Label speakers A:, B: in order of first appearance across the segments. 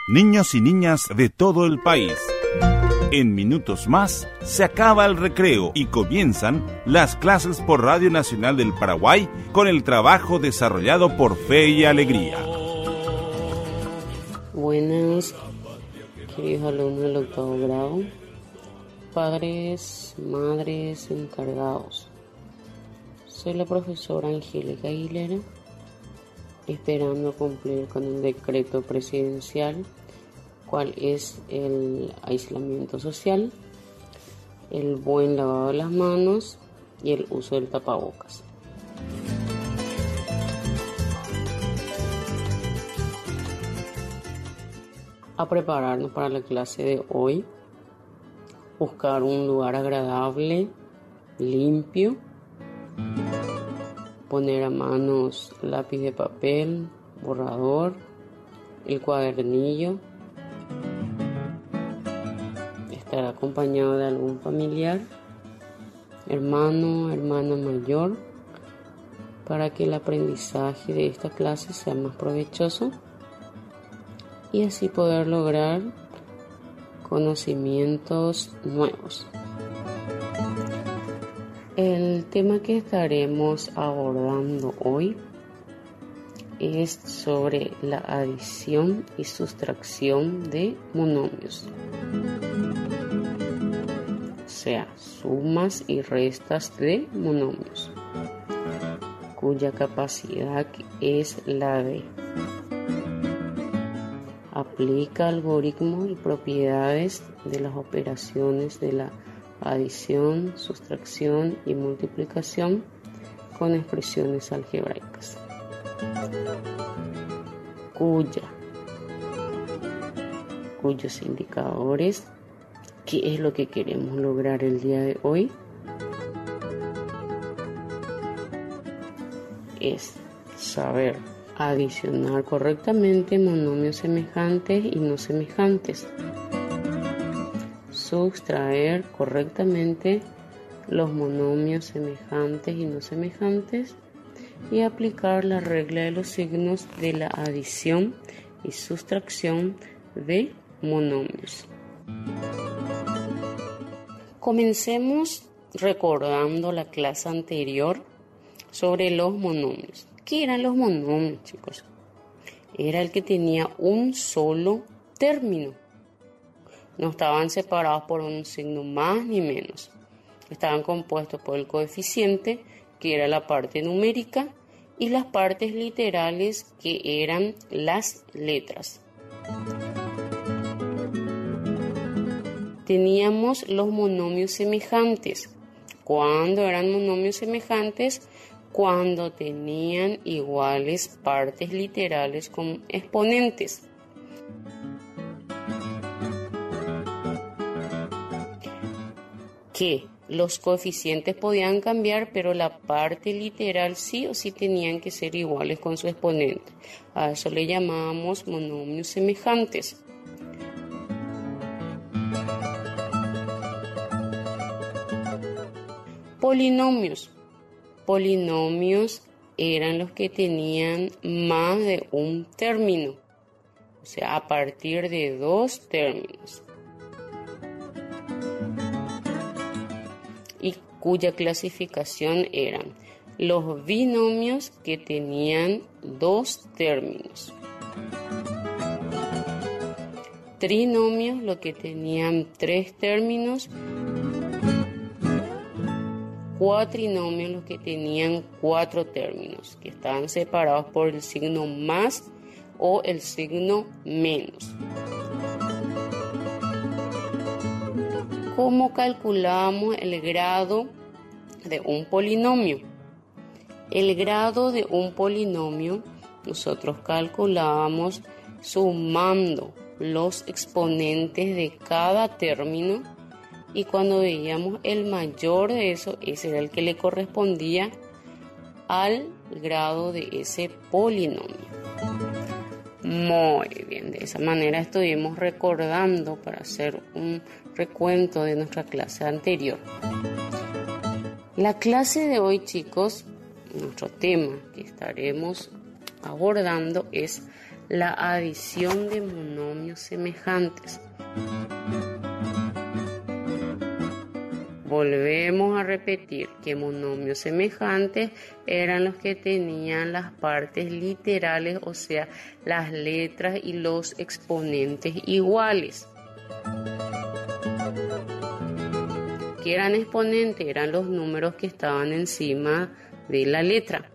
A: Niños y niñas de todo el país. En minutos más se acaba el recreo y comienzan las clases por Radio Nacional del Paraguay con el trabajo desarrollado por Fe y Alegría.
B: Buenas, queridos alumnos del octavo grado, padres, madres, encargados. Soy la profesora Angélica Aguilera, esperando cumplir con el decreto presidencial, cual es el aislamiento social, el buen lavado de las manos y el uso del tapabocas. A prepararnos para la clase de hoy, buscar un lugar agradable, limpio, poner a manos lápiz de papel, borrador, el cuadernillo, estar acompañado de algún familiar, hermano, hermana mayor, para que el aprendizaje de esta clase sea más provechoso y así poder lograr conocimientos nuevos. El tema que estaremos abordando hoy es sobre la adición y sustracción de monomios, o sea, sumas y restas de monomios, cuya capacidad es la de aplica algoritmos y propiedades de las operaciones de la adición, sustracción y multiplicación con expresiones algebraicas, cuyos indicadores, ¿qué es lo que queremos lograr el día de hoy? Es saber adicionar correctamente monomios semejantes y no semejantes, sustraer correctamente los monomios semejantes y no semejantes y aplicar la regla de los signos de la adición y sustracción de monomios. Comencemos recordando la clase anterior sobre los monomios. ¿Qué eran los monomios, chicos? Era el que tenía un solo término. No estaban separados por un signo más ni menos. Estaban compuestos por el coeficiente, que era la parte numérica, y las partes literales, que eran las letras. Teníamos los monomios semejantes. ¿Cuándo eran monomios semejantes? Cuando tenían iguales partes literales con exponentes. Que los coeficientes podían cambiar, pero la parte literal sí o sí tenían que ser iguales con su exponente. A eso le llamábamos monomios semejantes. Polinomios. Polinomios eran los que tenían más de un término, o sea, a partir de dos términos, y cuya clasificación eran los binomios, que tenían dos términos, trinomios, los que tenían tres términos, cuatrinomios, los que tenían cuatro términos, que estaban separados por el signo más o el signo menos. ¿Cómo calculamos el grado de un polinomio? El grado de un polinomio nosotros calculábamos sumando los exponentes de cada término, y cuando veíamos el mayor de eso, ese era el que le correspondía al grado de ese polinomio. Muy bien, de esa manera estuvimos recordando para hacer un recuento de nuestra clase anterior. La clase de hoy, chicos, nuestro tema que estaremos abordando es la adición de monomios semejantes. Volvemos a repetir que monomios semejantes eran los que tenían las partes literales, o sea, las letras y los exponentes iguales. ¿Qué eran exponentes? Eran los números que estaban encima de la letra.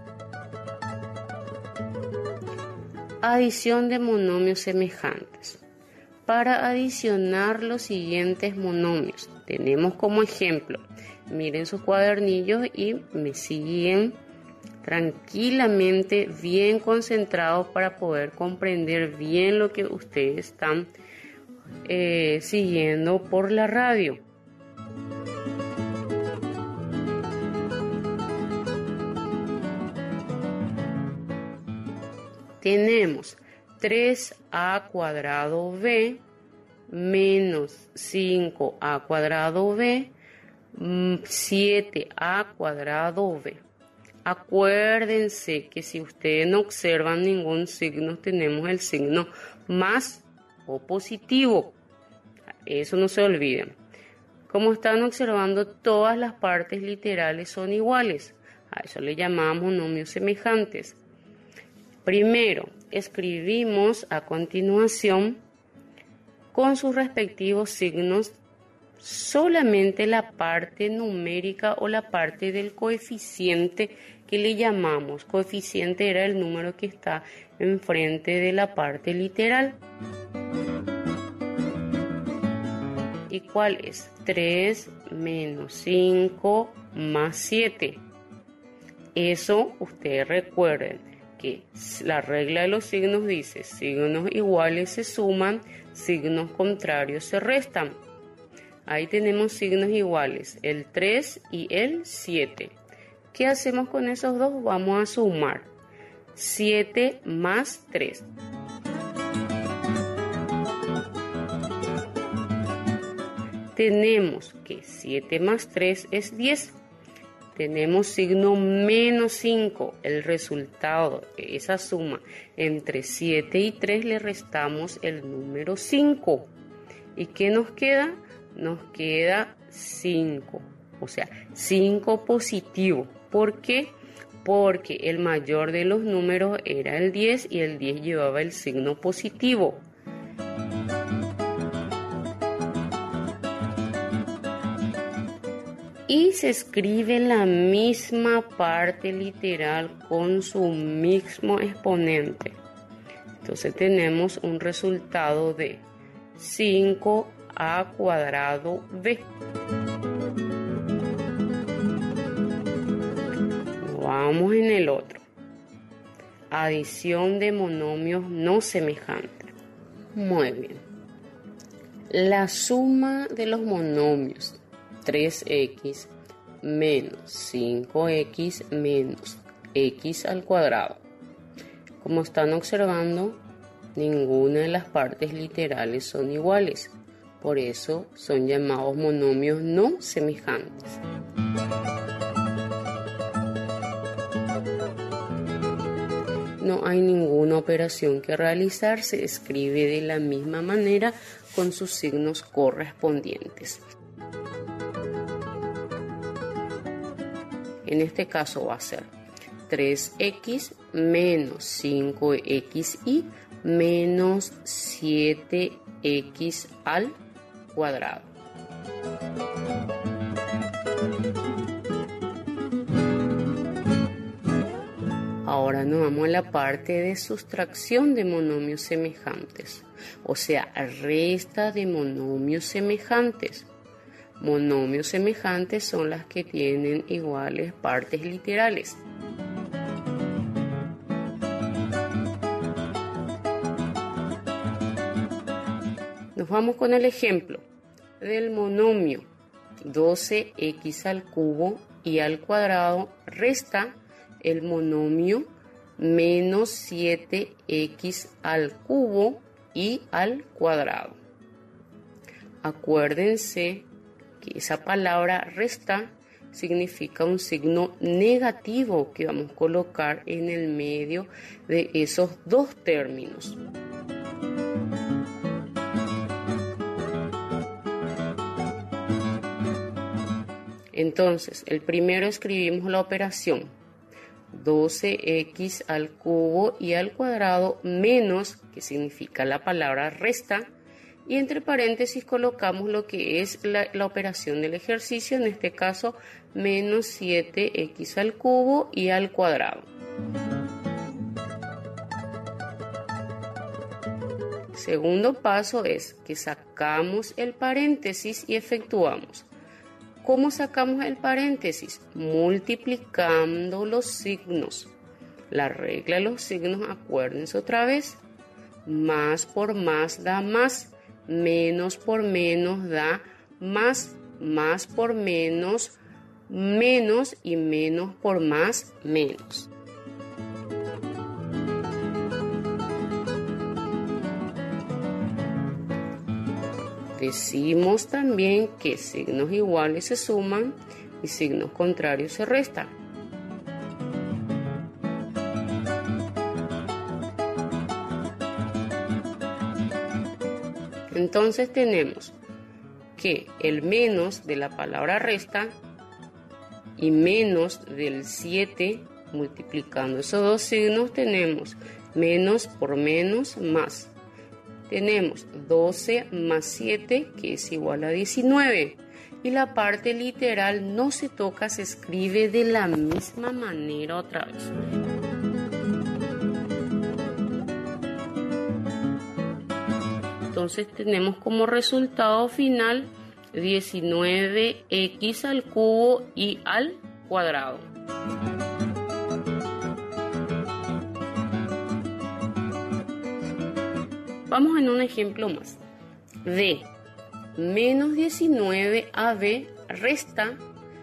B: Adición de monomios semejantes. Para adicionar los siguientes monomios, tenemos como ejemplo, miren sus cuadernillos y me siguen tranquilamente, bien concentrados para poder comprender bien lo que ustedes están siguiendo por la radio. Tenemos 3a cuadrado b menos 5a cuadrado b, 7a cuadrado b. Acuérdense que si ustedes no observan ningún signo, tenemos el signo más o positivo. Eso no se olviden. Como están observando, todas las partes literales son iguales. A eso le llamamos monomios semejantes. Primero, escribimos a continuación con sus respectivos signos solamente la parte numérica o la parte del coeficiente que le llamamos. Coeficiente era el número que está enfrente de la parte literal. ¿Y cuál es? 3 menos 5 más 7. Eso ustedes recuerden que la regla de los signos dice: signos iguales se suman, signos contrarios se restan. Ahí tenemos signos iguales, el 3 y el 7. ¿Qué hacemos con esos dos? Vamos a sumar 7 más 3. Tenemos que 7 más 3 es 10. Tenemos signo menos 5. El resultado de esa suma entre 7 y 3 le restamos el número 5. ¿Y qué nos queda? Nos queda 5. O sea, 5 positivo. ¿Por qué? Porque el mayor de los números era el 10 y el 10 llevaba el signo positivo. Y se escribe la misma parte literal con su mismo exponente. Entonces tenemos un resultado de 5a cuadrado b. Vamos en el otro. Adición de monomios no semejantes. Muy bien. La suma de los monomios 3x menos 5x menos x al cuadrado. Como están observando, ninguna de las partes literales son iguales. Por eso son llamados monomios no semejantes. No hay ninguna operación que realizar, se escribe de la misma manera con sus signos correspondientes. En este caso va a ser 3x menos 5xy menos 7x al cuadrado. Ahora nos vamos a la parte de sustracción de monomios semejantes, o sea, resta de monomios semejantes. Monomios semejantes son las que tienen iguales partes literales. Nos vamos con el ejemplo del monomio 12x al cubo y al cuadrado resta el monomio menos 7x al cubo y al cuadrado. Acuérdense que esa palabra resta significa un signo negativo que vamos a colocar en el medio de esos dos términos. Entonces, el primero escribimos la operación 12x al cubo y al cuadrado menos, que significa la palabra resta, y entre paréntesis colocamos lo que es la operación del ejercicio, en este caso menos 7x al cubo y al cuadrado. Segundo paso es que sacamos el paréntesis y efectuamos. ¿Cómo sacamos el paréntesis? Multiplicando los signos. La regla de los signos, acuérdense otra vez. Más por más da más. Menos por menos da más. Más por menos, menos. Y menos por más, menos. Decimos también que signos iguales se suman y signos contrarios se restan. Entonces tenemos que el menos de la palabra resta y menos del 7, multiplicando esos dos signos, tenemos menos por menos más. Tenemos 12 más 7, que es igual a 19. Y la parte literal no se toca, se escribe de la misma manera otra vez. Entonces tenemos como resultado final 19x al cubo y al cuadrado. Vamos en un ejemplo más. De menos 19ab resta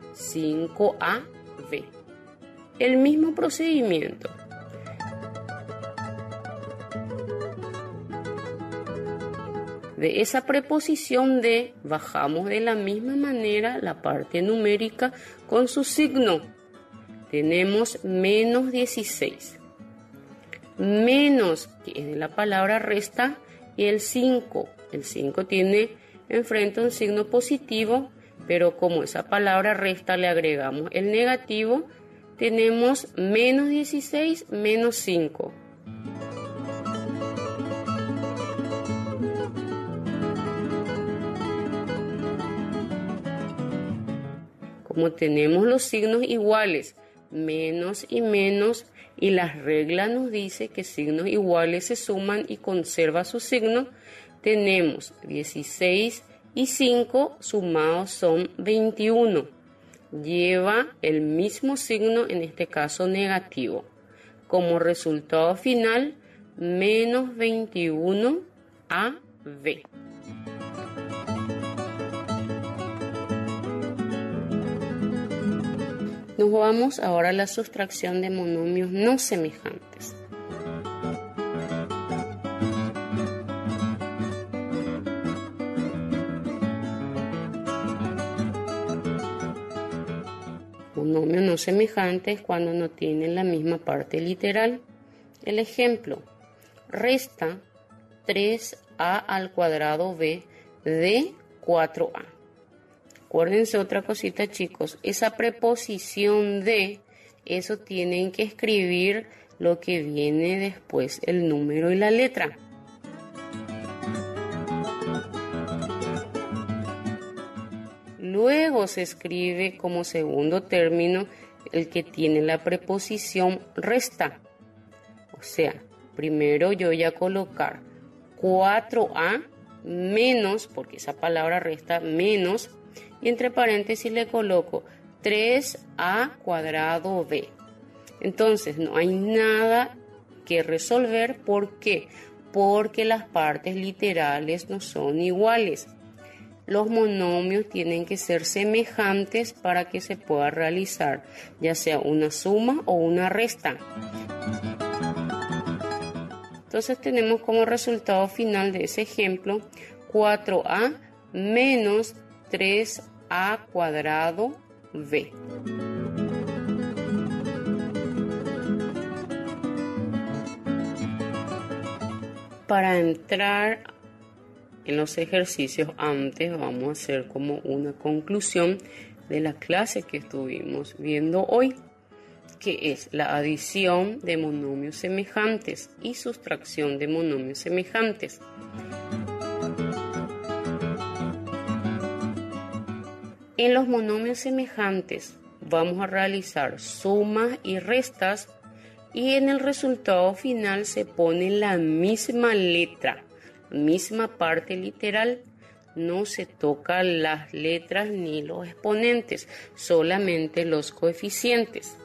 B: 5ab. El mismo procedimiento. De esa preposición de, bajamos de la misma manera la parte numérica con su signo. Tenemos menos 16. Menos, que es de la palabra resta, y el 5. El 5 tiene enfrente un signo positivo, pero como esa palabra resta le agregamos el negativo, tenemos menos 16 menos 5. Como tenemos los signos iguales, menos y menos, y la regla nos dice que signos iguales se suman y conserva su signo, tenemos 16 y 5 sumados son 21. Lleva el mismo signo, en este caso negativo. Como resultado final, menos 21 AB. Nos vamos ahora a la sustracción de monomios no semejantes. Monomios no semejantes cuando no tienen la misma parte literal. El ejemplo, resta 3a al cuadrado b de 4a. Acuérdense otra cosita, chicos, esa preposición de, eso tienen que escribir lo que viene después, el número y la letra. Luego se escribe como segundo término el que tiene la preposición resta. O sea, primero yo voy a colocar 4a menos, porque esa palabra resta menos, y entre paréntesis le coloco 3a cuadrado b. Entonces no hay nada que resolver. ¿Por qué? Porque las partes literales no son iguales. Los monomios tienen que ser semejantes para que se pueda realizar ya sea una suma o una resta. Entonces tenemos como resultado final de ese ejemplo 4a menos 3a cuadrado V. Para entrar en los ejercicios antes vamos a hacer como una conclusión de la clase que estuvimos viendo hoy, que es la adición de monomios semejantes y sustracción de monomios semejantes. En los monomios semejantes vamos a realizar sumas y restas y en el resultado final se pone la misma letra, misma parte literal. No se tocan las letras ni los exponentes, solamente los coeficientes.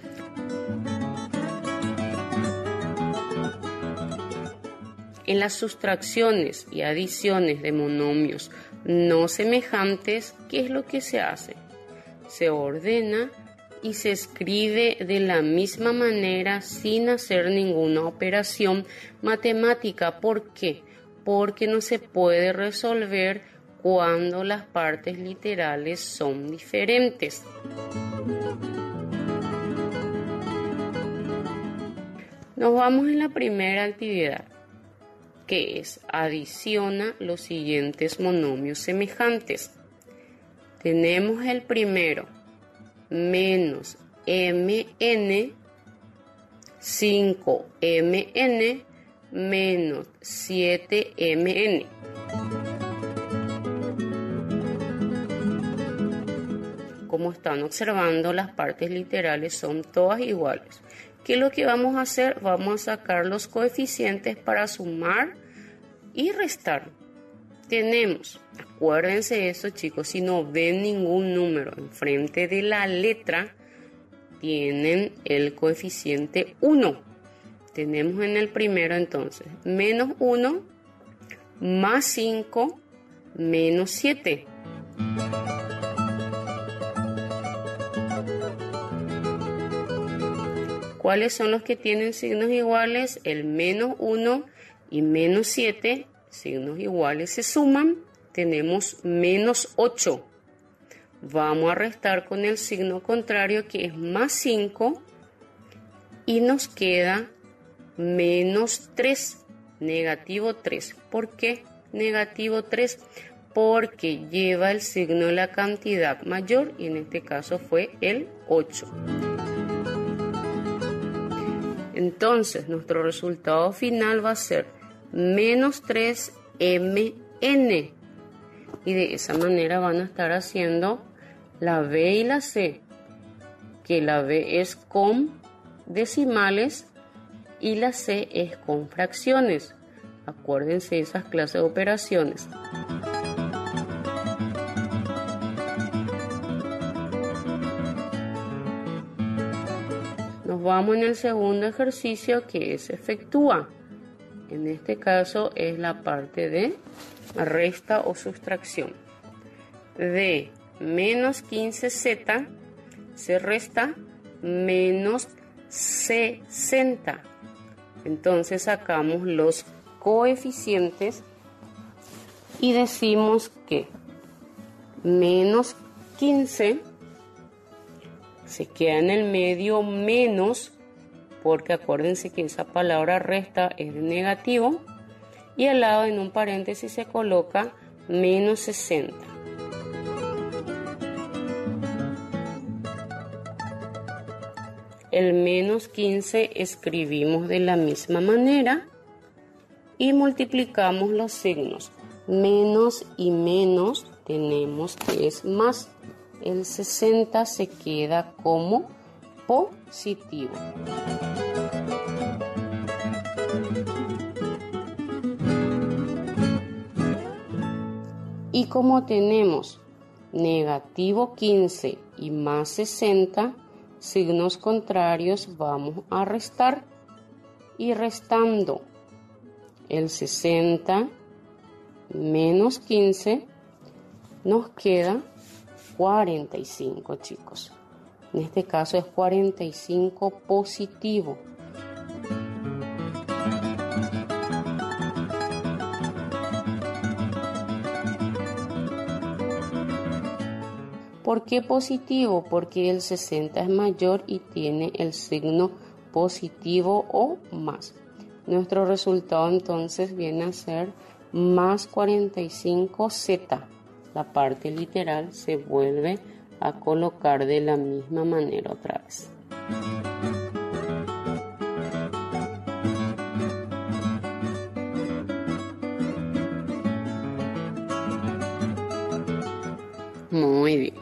B: En las sustracciones y adiciones de monomios no semejantes, ¿qué es lo que se hace? Se ordena y se escribe de la misma manera sin hacer ninguna operación matemática. ¿Por qué? Porque no se puede resolver cuando las partes literales son diferentes. Nos vamos en la primera actividad, que es adiciona los siguientes monomios semejantes. Tenemos el primero, menos mn, 5mn menos 7mn. Como están observando, las partes literales son todas iguales. ¿Qué es lo que vamos a hacer? Vamos a sacar los coeficientes para sumar y restar. Tenemos, acuérdense eso, chicos, si no ven ningún número enfrente de la letra, tienen el coeficiente 1. Tenemos en el primero entonces, menos 1 más 5 menos 7. ¿Cuáles son los que tienen signos iguales? El menos 1 y menos 7, signos iguales, se suman. Tenemos menos 8. Vamos a restar con el signo contrario, que es más 5. Y nos queda menos 3, negativo 3. ¿Por qué negativo 3? Porque lleva el signo de la cantidad mayor y en este caso fue el 8. Entonces, nuestro resultado final va a ser menos 3mn. Y de esa manera van a estar haciendo la B y la C. Que la B es con decimales y la C es con fracciones. Acuérdense de esas clases de operaciones. Nos vamos en el segundo ejercicio, que es efectúa. En este caso es la parte de resta o sustracción. De menos 15z se resta menos 60. Entonces sacamos los coeficientes y decimos que menos 15 se queda en el medio menos, porque acuérdense que esa palabra resta es de negativo, y al lado en un paréntesis se coloca menos 60. El menos 15 escribimos de la misma manera y multiplicamos los signos. Menos y menos tenemos que es más. El 60 se queda como positivo. Y como tenemos negativo 15 y más 60, signos contrarios, vamos a restar. Y restando el 60 menos 15, nos queda 45, chicos. En este caso es 45 positivo. ¿Por qué positivo? Porque el 60 es mayor y tiene el signo positivo o más. Nuestro resultado entonces viene a ser más 45Z. La parte literal se vuelve a colocar de la misma manera otra vez. Muy bien.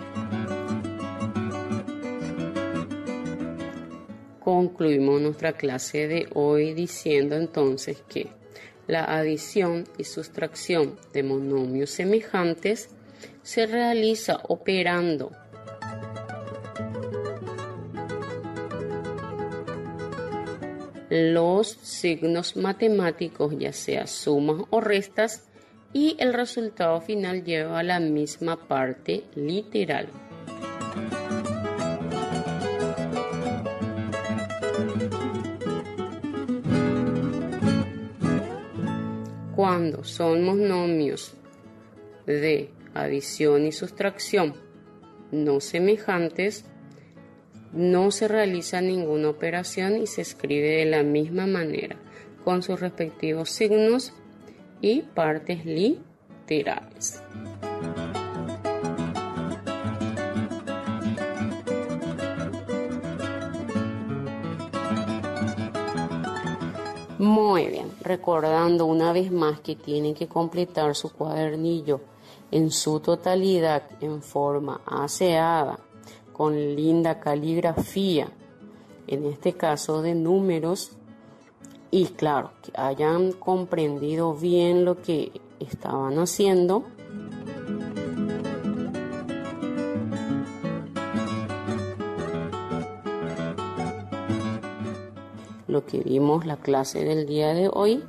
B: Concluimos nuestra clase de hoy diciendo entonces que la adición y sustracción de monomios semejantes se realiza operando los signos matemáticos, ya sea sumas o restas, y el resultado final lleva a la misma parte literal. Cuando son monomios de adición y sustracción no semejantes, no se realiza ninguna operación y se escribe de la misma manera, con sus respectivos signos y partes literales. Muy bien, recordando una vez más que tienen que completar su cuadernillo en su totalidad en forma aseada, con linda caligrafía, en este caso de números, y claro, que hayan comprendido bien lo que estaban haciendo. Lo que vimos la clase del día de hoy.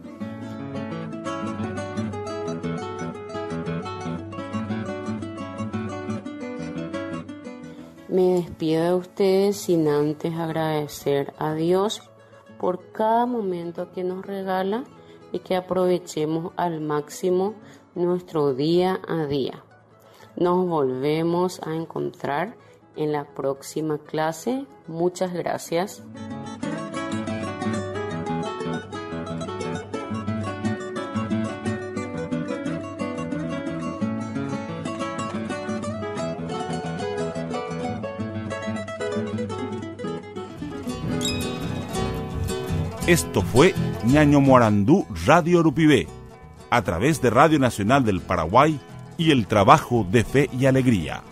B: Me despido de ustedes sin antes agradecer a Dios por cada momento que nos regala y que aprovechemos al máximo nuestro día a día. Nos volvemos a encontrar en la próxima clase. Muchas gracias.
A: Esto fue Ñaño Morandú Radio Urupibé, a través de Radio Nacional del Paraguay y el trabajo de fe y alegría.